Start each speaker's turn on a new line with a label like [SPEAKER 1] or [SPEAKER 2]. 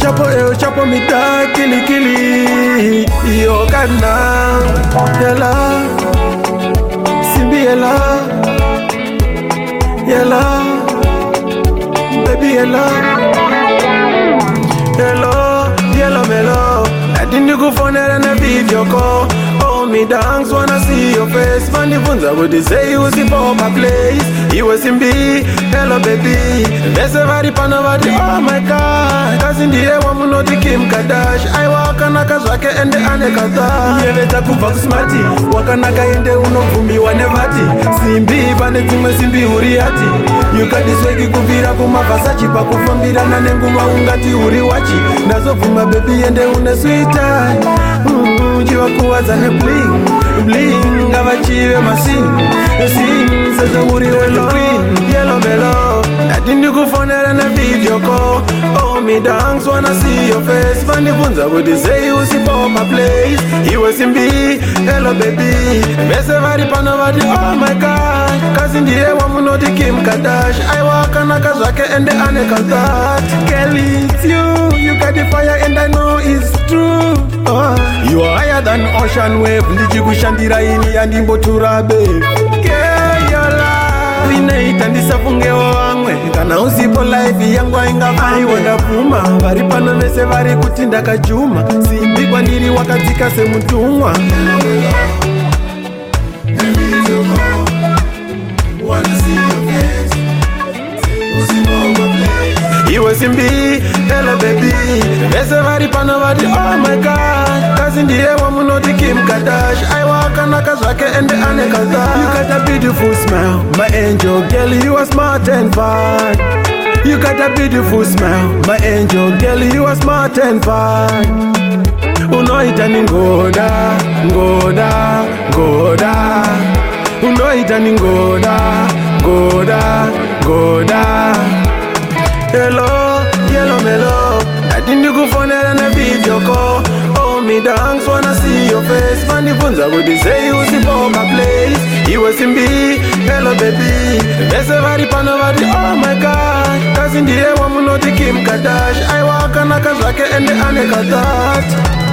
[SPEAKER 1] chapo mita kili yo kana yala simbi yala baby yala yellow melo I didn't go for a video call. Oh, me dance wanna see your face. Funny ones I would say you was in my place. You was in B, hello baby. There's a very panavati, oh my god. Cause in the air, one know the Kim Kardashian. I walk on a kazake and the anekata. Yeveta kuva kusmati. Wakanaka yende uno vumbi wanevati. Simbi, panetume simbi uriati. You got this way kuvira kuma vasachi. Pakufambira na nenguma ungati uriwachi. Nazo vuma baby yende une sweet time. Jiwa kuwaza ne bling Avachive masing Sasa uri welo queen Yellow melo I didn't go for a video call. Oh, me dance wanna see your face. Funny ones I would say you was in my place. He was in B, hello baby. Best everybody panavati, oh my god. Cause in the air one know the Kim Kardashian. I walk on a kazake and the anekata. Girl, it's you got the fire and I know it's true. Oh. You are higher than ocean wave. Ndijikushandira ini andimbotura babe. Girl, your love Winate ndisafunge wangwe. Kana usipo life yangu ingafai wadavuma. Vari pano vese vari kuti ndakajuma. Simbi kwa ndiri wakatika semutumwa. You was in B, hello baby. There's a very panavati, oh my god. Cause in the air, one know the Kim Kardashian. I walk on a kazake and the anekata. You got a beautiful smile, my angel. Girl, you are smart and fine. You got a beautiful smile, my angel. Girl, you are smart and fine. Unoita ni ngoda. Unoita ni ngoda. Hello, yellow melo I didn't go for a video call. Oh, me dance wanna see your face. Funny ones I would say you was in my place. He was in B, hello baby. There's a very panavati, oh my god. Cause in the air one know the Kim Kardashian. I walk on a kazake and the anekata.